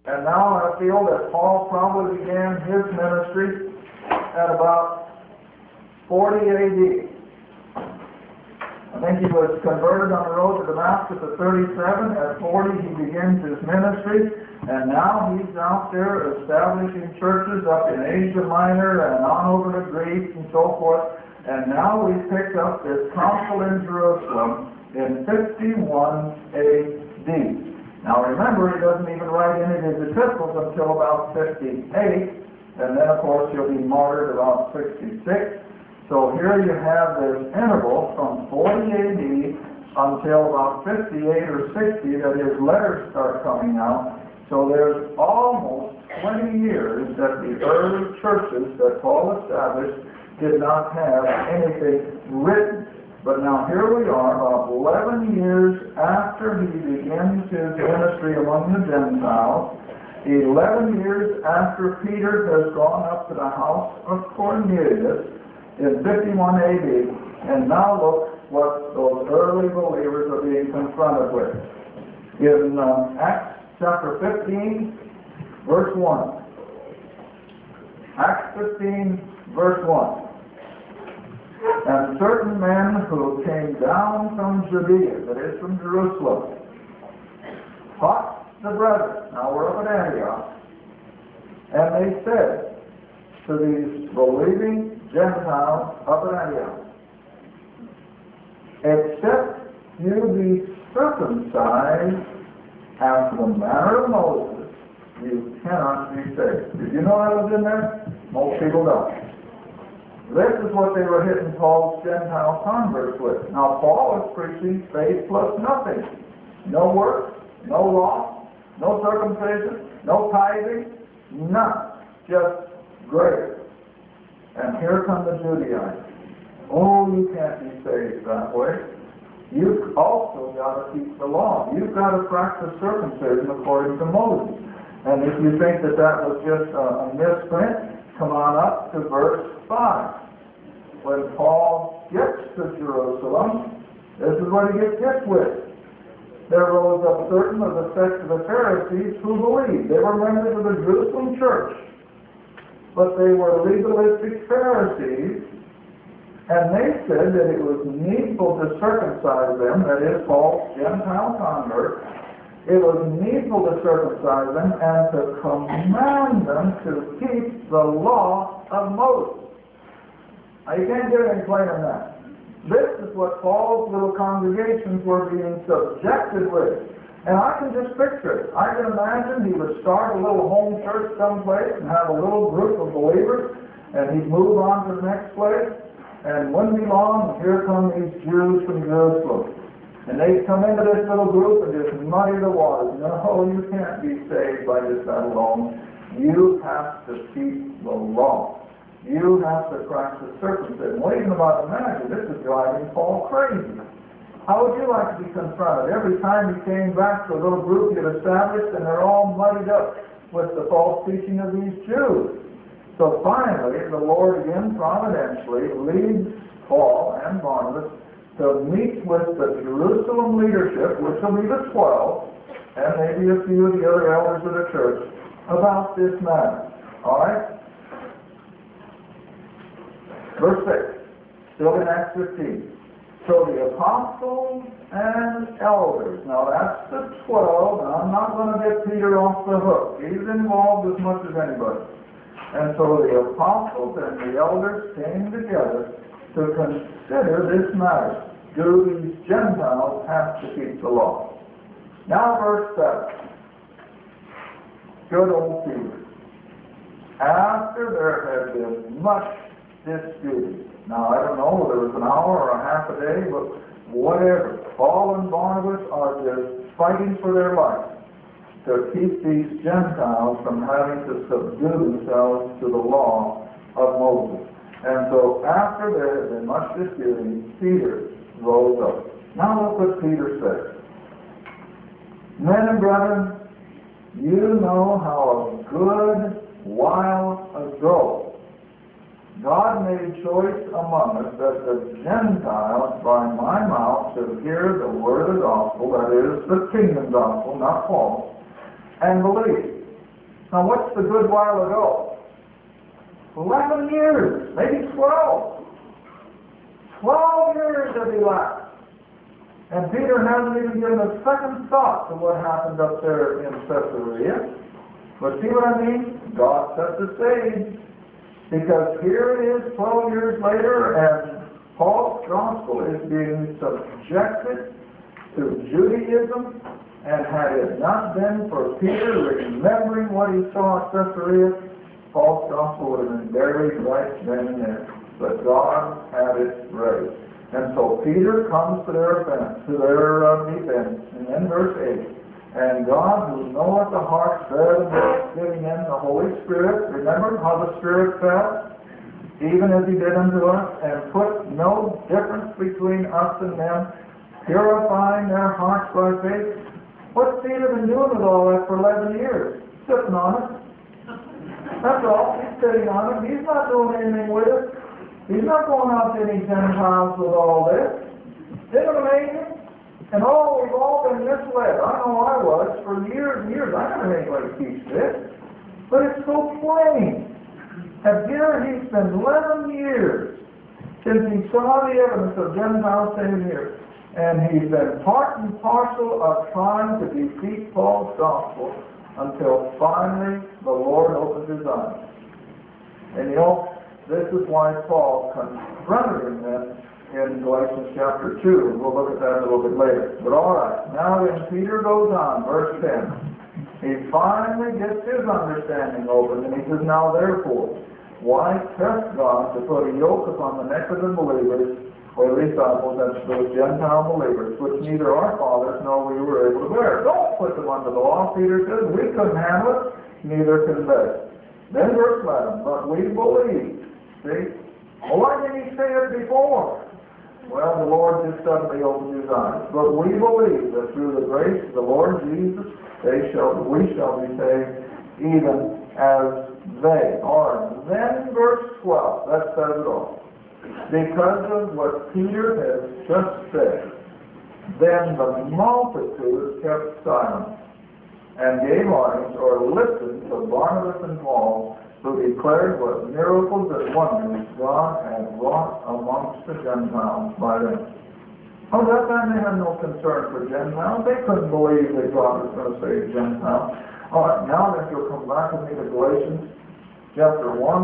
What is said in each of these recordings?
And now I feel that Paul probably began his ministry at about 40 A.D. I think he was converted on the road to Damascus at 37. At 40 he begins his ministry, and now he's out there establishing churches up in Asia Minor and on over to Greece and so forth. And now we picked up this council in Jerusalem in 51 A.D. Now remember, he doesn't even write any of his epistles until about 58, and then of course he'll be martyred about 66. So here you have this interval from 40 A.D. until about 58 or 60 that his letters start coming out. So there's almost 20 years that the early churches that Paul established did not have anything written. But now here we are, about 11 years after he begins his ministry among the Gentiles, 11 years after Peter has gone up to the house of Cornelius in 51 A.D., and now look what those early believers are being confronted with. In Acts chapter 15, verse 1. Acts 15, verse 1. And certain men who came down from Judea, that is from Jerusalem, taught the brethren. Now we're up at Antioch. And they said to these believing Gentiles up at Antioch, except you be circumcised after the manner of Moses, you cannot be saved. Did you know that was in there? Most people don't. This is what they were hitting Paul's Gentile converts with. Now Paul is preaching faith plus nothing. No works, no law, no circumcision, no tithing, none. Just grace. And here come the Judaizers. Oh, you can't be saved that way. You've also got to keep the law. You've got to practice circumcision according to Moses. And if you think that that was just a misprint, come on up to verse 5. When Paul gets to Jerusalem, this is what he gets hit with. There rose up certain of the sect of the Pharisees who believed. They were members of the Jerusalem church, but they were legalistic Pharisees, and they said that it was needful to circumcise them, that is, Paul's Gentile converts. It was needful to circumcise them and to command them to keep the law of Moses. Now, you can't get any plainer than that. This is what Paul's little congregations were being subjected with. And I can just picture it. I can imagine he would start a little home church someplace and have a little group of believers, and he'd move on to the next place, and wouldn't be long, here come these Jews from Jerusalem. And they come into this little group and just muddy the waters. No, you can't be saved by just that alone. You have to keep the law. You have to practice circumcision. Well, you can about imagine, this is driving Paul crazy. How would you like to be confronted? Every time he came back to a little group he had established, and they're all muddied up with the false teaching of these Jews. So finally, the Lord again providentially leads Paul and Barnabas to meet with the Jerusalem leadership, which will be the 12, and maybe a few of the other elders of the church, about this matter. All right? Verse 6, still in Acts 15. So the apostles and elders, now that's the 12, and I'm not going to get Peter off the hook. He's involved as much as anybody. And so the apostles and the elders came together to consider this matter. Do these Gentiles have to keep the law? Now verse 7. Good old Peter. After there had been much disputing. Now I don't know whether it was an hour or a half a day, but whatever. Paul and Barnabas are just fighting for their life to keep these Gentiles from having to subdue themselves to the law of Moses. And so after there had been much disputing, Peter rose up. Now look what Peter says. Men and brethren, you know how a good while ago God made choice among us that the Gentiles by my mouth should hear the word of the gospel, that is, the kingdom gospel, not Paul, and believe. Now what's the good while ago? 11 years, maybe 12. 12 years have elapsed. And Peter hasn't even given a second thought to what happened up there in Caesarea. But see what I mean? God set the stage. Because here it is 12 years later, and Paul's gospel is being subjected to Judaism, and had it not been for Peter remembering what he saw at Caesarea, Paul's gospel would have been buried right then and there. But God had it ready. And so Peter comes to their defense, and in verse 8, and God, who knoweth the heart, said, giving them the Holy Spirit. Remember how the Spirit fell, even as He did unto us, and put no difference between us and them, purifying their hearts by faith. What's Peter been doing with all that for 11 years? Sitting on it. That's all. He's sitting on it. He's not doing anything with it. He's not going out to any Gentiles with all this. Isn't it amazing? And we've all been misled. I know I was for years and years. I never heard anybody teach this. But it's so plain. And here he's been 11 years since he saw the evidence of Gentiles saved here. And he's been part and parcel of trying to defeat Paul's gospel until finally the Lord opened his eyes. And this is why Paul confronted him then in Galatians chapter 2, and we'll look at that a little bit later. But all right, now then Peter goes on, verse 10. He finally gets his understanding open, and he says, now therefore, why test God to put a yoke upon the neck of the believers, or the disciples, that's those Gentile believers, which neither our fathers nor we were able to bear. Don't put them under the law, Peter says. We couldn't handle it, neither can they. Then verse 11, but we believe. See? Well, why didn't he say it before? Well, the Lord just suddenly opened his eyes. But we believe that through the grace of the Lord Jesus, we shall be saved, even as they are. Then verse 12, that says it all. Because of what Peter has just said, then the multitude kept silent and gave audience or listened to Barnabas and Paul, who declared what miracles and wonders God had wrought amongst the Gentiles by them. Oh, that time they had no concern for Gentiles. They couldn't believe that God was going to save Gentiles. All right, now that you'll come back with me to Galatians chapter 1,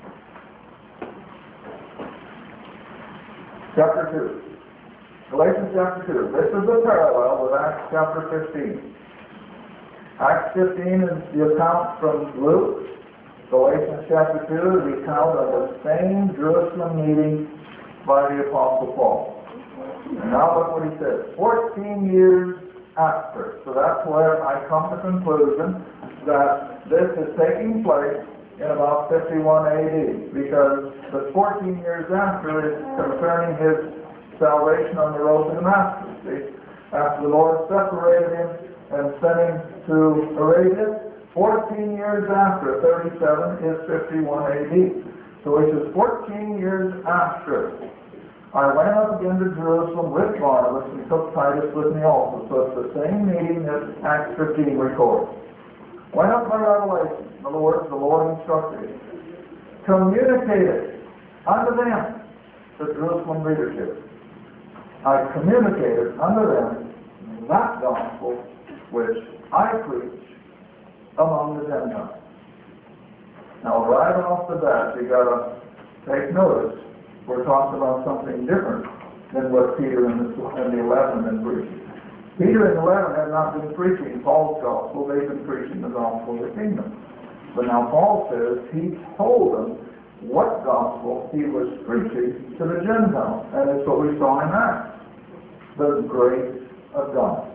chapter 2. Galatians chapter 2. This is a parallel with Acts chapter 15. Acts 15 is the account from Luke. Galatians chapter 2 is the account of the same Jerusalem meeting by the Apostle Paul. And now look what he says. 14 years after. So that's where I come to the conclusion that this is taking place in about 51 AD. Because the 14 years after is concerning his salvation on the road to Damascus. See? After the Lord separated him and sent him to Arabia, 14 years after, 37 is 51 AD. So which is 14 years after. I went up again to Jerusalem with Barnabas and took Titus with me also. So it's the same meeting that Acts 15 records. Went up by revelation. In other words, the Lord instructed him. Communicated unto them, the Jerusalem leadership. I communicated unto them that gospel which I preach among the Gentiles. Now, right off the bat, you got to take notice. We're talking about something different than what Peter and the 11 have been preaching. Peter and the 11 have not been preaching Paul's gospel. They've been preaching the gospel of the kingdom. But now Paul says he told them what gospel he was preaching to the Gentiles. And it's what we saw in Acts. The grace of God.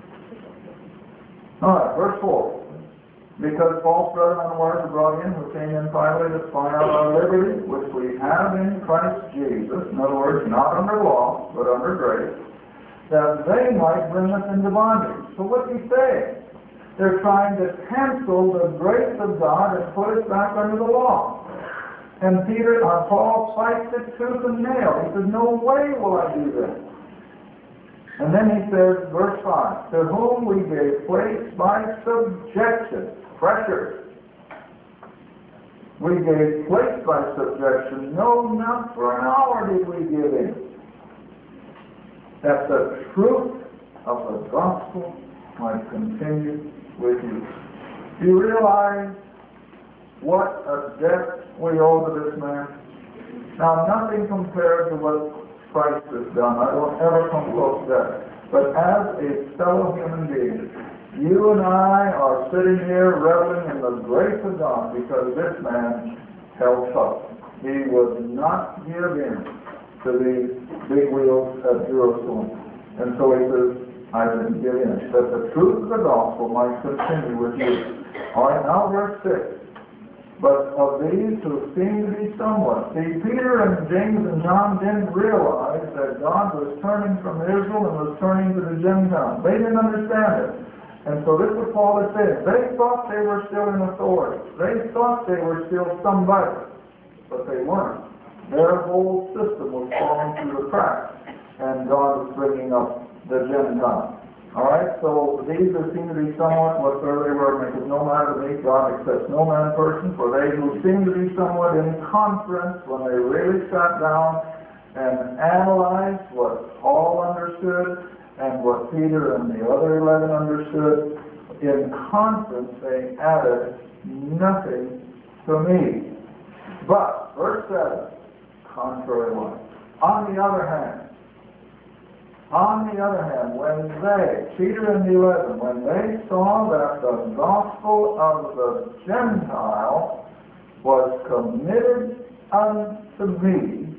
All right, verse 4. Because false brethren unawares are brought in, who came in finally to spy out our liberty, which we have in Christ Jesus, in other words, not under law, but under grace, that they might bring us into bondage. So what's he saying? They're trying to cancel the grace of God and put us back under the law. And Paul fights it tooth and nail. He says, no way will I do this. And then he says, verse 5, to whom we gave place by subjection, pressure, We gave place by subjection. No, not for an hour did we give in. That the truth of the gospel might continue with you. Do you realize what a debt we owe to this man? Now, nothing compared to what Christ has done. I don't ever come close to that. But as a fellow human being, you and I are sitting here reveling in the grace of God because this man held tough. He would not give in to the big wheels at Jerusalem. And so he says, I didn't give in. That the truth of the gospel might continue with you. All right, now verse 6. But of these who seem to be somewhat. See, Peter and James and John didn't realize that God was turning from Israel and was turning to the Gentiles. They didn't understand it. And so this is what Paul is saying. They thought they were still in authority. They thought they were still somebody. But they weren't. Their whole system was falling through the cracks. And God was bringing up the Gentiles. Alright, so these that seem to be somewhat whatsoever they were, makes no matter to me, God accepts no man person, for they who seem to be somewhat in conference, when they really sat down and analyzed what Paul understood and what Peter and the other 11 understood, in conference they added nothing to me. But, verse 7, contrary-wise. On the other hand, when they, Peter and the 11, when they saw that the gospel of the Gentile was committed unto me,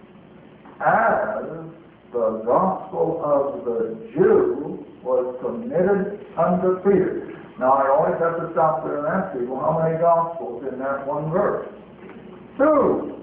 as the gospel of the Jew was committed unto Peter. Now I always have to stop there and ask people, how many gospels in that one verse? Two.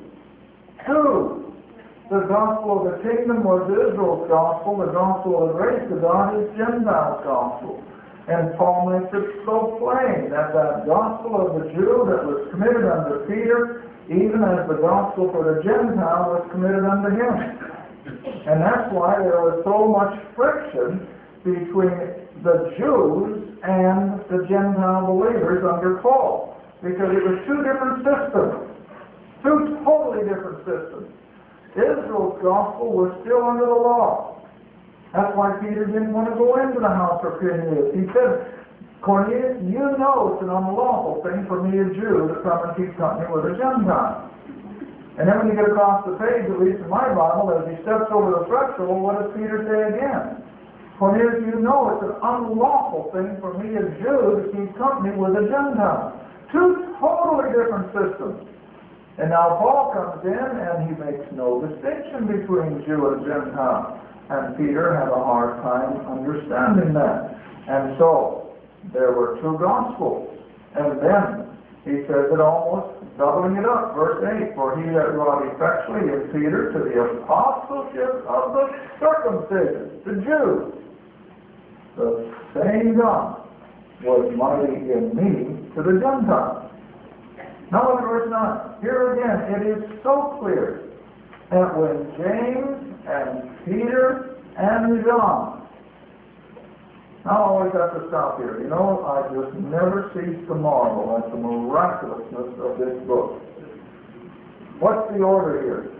The gospel of the kingdom was Israel's gospel. The gospel of the grace of God is Gentile's gospel. And Paul makes it so plain that that gospel of the Jew that was committed unto Peter, even as the gospel for the Gentile was committed unto him. And that's why there was so much friction between the Jews and the Gentile believers under Paul. Because it was two different systems. Two totally different systems. Israel's gospel was still under the law. That's why Peter didn't want to go into the house of Cornelius. He said, Cornelius, you know it's an unlawful thing for me, a Jew, to come and keep company with a Gentile. And then when you get across the page, at least in my Bible, as he steps over the threshold, what does Peter say again? Cornelius, you know it's an unlawful thing for me, a Jew, to keep company with a Gentile. Two totally different systems. And now Paul comes in and he makes no distinction between Jew and Gentile. And Peter had a hard time understanding that. And so there were two gospels. And then he says it almost doubling it up. Verse 8, for he that wrought effectually in Peter to the apostleship of the circumcision, the Jews. The same God was mighty in me to the Gentiles. Now look at verse 9. Here again, it is so clear that when James and Peter and John, now I always have to stop here. You know, I just never cease to marvel at the miraculousness of this book. What's the order here?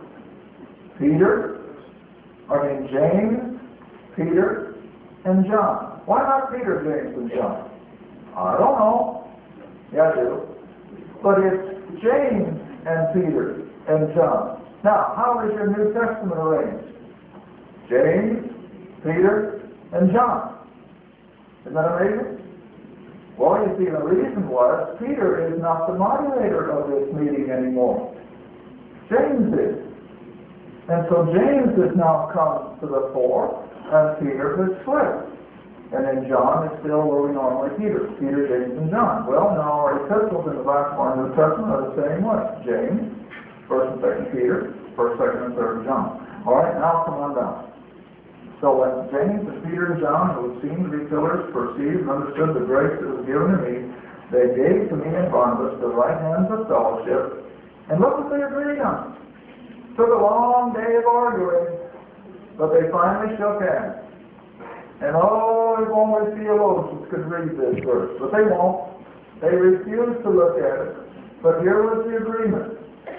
James, Peter, and John. Why not Peter, James, and John? I don't know. Yeah, I do. But it's James and Peter and John. Now, how is your New Testament arranged? James, Peter, and John. Isn't that amazing? Well, you see, the reason was Peter is not the moderator of this meeting anymore. James is. And so James has now come to the fore, and Peter has slipped. And then John is still where we normally Peter, James, and John. Well, now our epistles in the back of our New Testament are the same way. James, 1st and 2nd Peter, 1st, 2nd, and 3rd John. All right, now come on down. So when James and Peter and John, who seemed to be pillars, perceived and understood the grace that was given to me, they gave to me and Barnabas the right hands of fellowship. And look what they agreed on. Took a long day of arguing, but they finally shook hands. And if only theologians could read this verse, but they won't. They refuse to look at it. But here was the agreement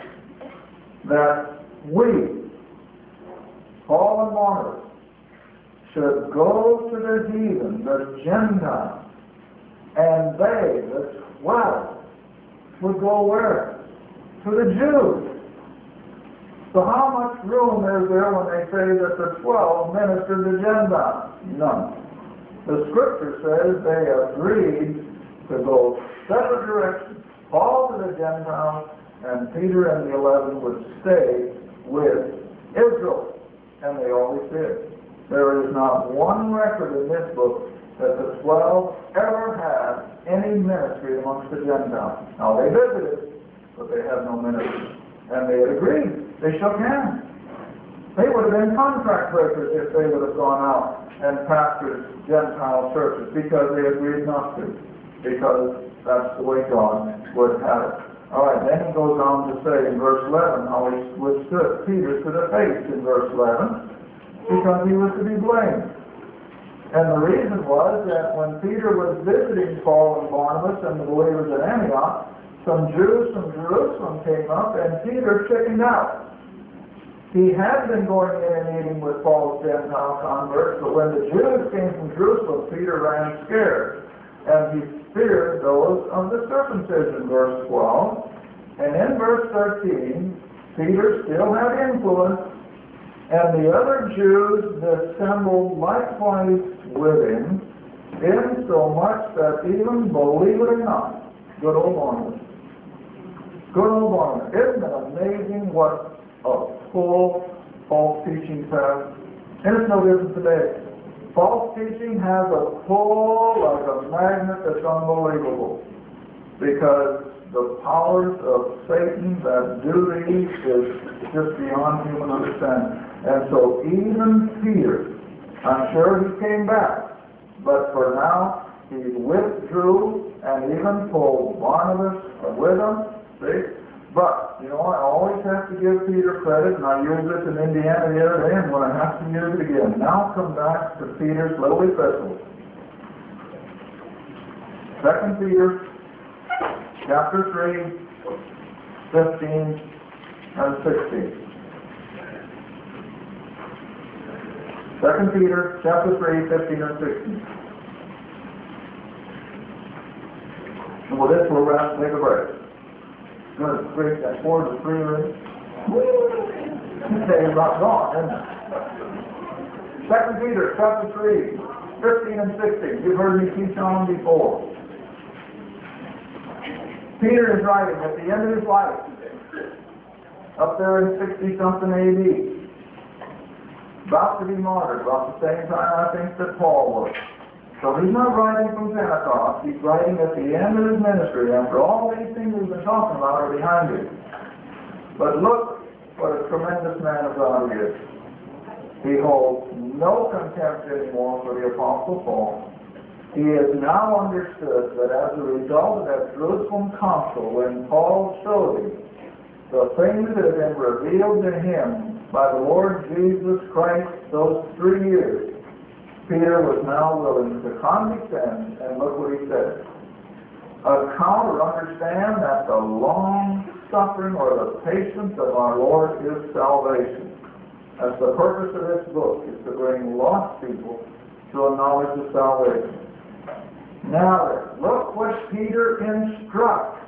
that we, Paul and Barnabas, should go to the heathen, the Gentiles, and they, the 12, would go where? To the Jews. So how much room is there when they say that the 12 ministered to Gentiles? None. The Scripture says they agreed to go separate directions. Paul to the Gentiles, and Peter and the 11 would stay with Israel. And they always did. There is not one record in this book that the 12 ever had any ministry amongst the Gentiles. Now they visited, but they had no ministry. And they had agreed. They shook hands. They would have been contract breakers if they would have gone out and pastored Gentile churches, because they agreed not to. Because that's the way God would have it. All right, then he goes on to say in verse 11 how he withstood Peter to the face in verse 11, because he was to be blamed. And the reason was that when Peter was visiting Paul and Barnabas and the believers at Antioch, some Jews from Jerusalem came up, and Peter chickened out. He had been going in and eating with Paul's Gentile converts, but when the Jews came from Jerusalem, Peter ran scared. And he feared those of the circumcision, verse 12. And in verse 13, Peter still had influence, and the other Jews assembled likewise with him, in so much that even, believe it or not, good old Barnabas. Good old Barnabas. Isn't it amazing what a full false teaching has? And it's no different today. False teaching has a pull like a magnet that's unbelievable, because the powers of Satan that do these is just beyond human understanding. And so even Peter, I'm sure he came back, but for now he withdrew and even pulled Barnabas with him. See? But, you know, I always have to give Peter credit, and I used this in Indiana the other day, and when I have to use it again. Now come back to Peter's little epistle. 2 Peter, chapter 3, 15 and 16. 2 Peter, chapter 3, 15 and 16. And with this, we'll take a break. Good, great, that 4 to 3 ring. Today's not gone, isn't it? 2 Peter, chapter 3, 15 and 16. You've heard me teach on them before. Peter is writing at the end of his life, up there in 60-something A.D., about to be martyred, about the same time I think that Paul was. So he's not writing from Pentecost, he's writing at the end of his ministry, after all these things we've been talking about are behind him. But look what a tremendous man of God he is. He holds no contempt anymore for the Apostle Paul. He has now understood that as a result of that Jerusalem council, when Paul showed him the things that have been revealed to him by the Lord Jesus Christ those 3 years, Peter was now willing to condescend, and look what he said. Account or understand that the long suffering or the patience of our Lord is salvation. As the purpose of this book is to bring lost people to a knowledge of salvation. Now look what Peter instructs,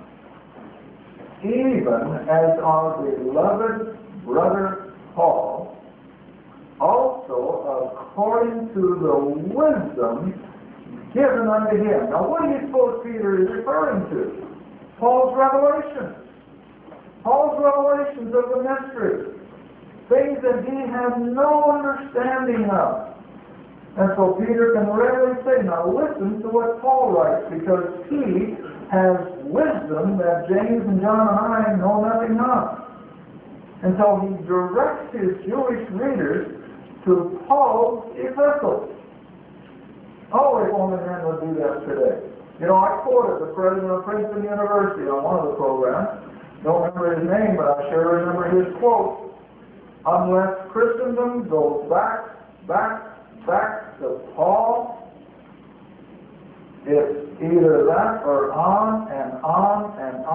even as our beloved brother Paul, also according to the wisdom given unto him. Now what do you suppose Peter is referring to? Paul's revelations. Paul's revelations of the mystery. Things that he had no understanding of. And so Peter can readily say, now listen to what Paul writes, because he has wisdom that James and John and I know nothing of. And so he directs his Jewish readers to Paul's epistle. Oh, if only men would do that today. You know, I quoted the president of Princeton University on one of the programs. Don't remember his name, but I sure remember his quote. Unless Christendom goes back to Paul, it's either that or on and on and on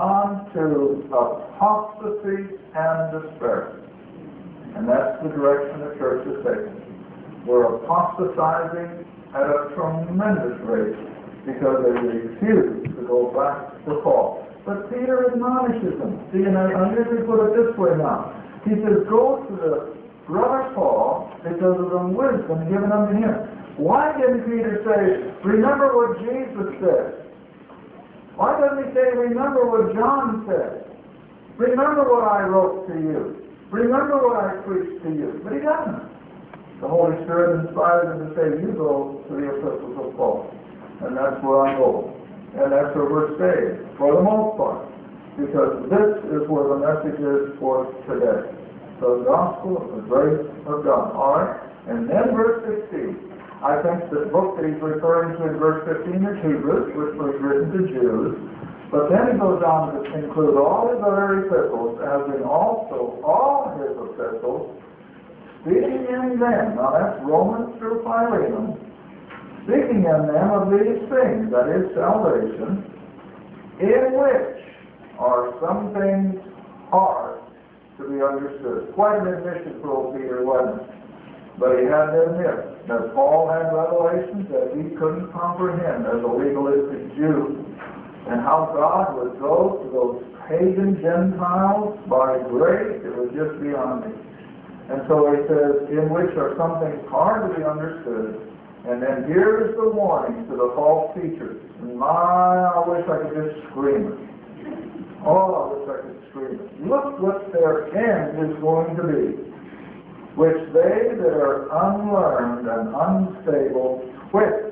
to apostasy and despair. And that's the direction the church is taking. We're apostatizing at a tremendous rate because they refuse to go back to Paul. But Peter admonishes them. See, and I usually put it this way now. He says, go to the brother Paul because of the wisdom given unto him. Why didn't Peter say, remember what Jesus said? Why doesn't he say, remember what John said? Remember what I wrote to you. Remember what I preached to you. But he doesn't. The Holy Spirit inspired him to say, you go to the epistles of Paul. And that's where I'm going. And that's where we're staying, for the most part. Because this is where the message is for today. The gospel of the grace of God. All right? And then verse 16. I think the book that he's referring to in verse 15 is Hebrews, which was written to Jews. But then he goes on to include all his other epistles, as in also all his epistles, speaking in them, now that's Romans through Philemon, speaking in them of these things, that is salvation, in which are some things hard to be understood. Quite an admission for old Peter, wasn't it? But he had to admit that Paul had revelations that he couldn't comprehend as a legalistic Jew, and how God would go to those pagan Gentiles by grace, it was just beyond me. And so he says, in which are some things hard to be understood. And then here is the warning to the false teachers. I wish I could just scream it. Oh, I wish I could scream it. Look what their end is going to be. Which they that are unlearned and unstable twist,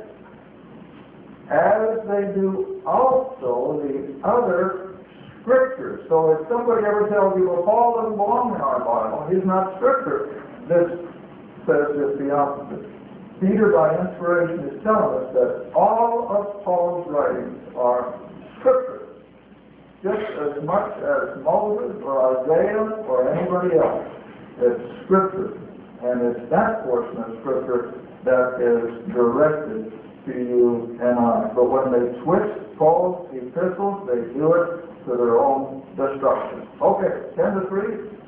as they do also the other Scriptures. So if somebody ever tells you, well, Paul doesn't belong in our Bible, he's not Scripture, this says just the opposite. Peter, by inspiration, is telling us that all of Paul's writings are Scripture, just as much as Moses or Isaiah or anybody else. It's Scripture, and it's that portion of Scripture that is directed to you and I. But when they twist Paul's epistles, they do it to their own destruction. Okay, 10 to 3.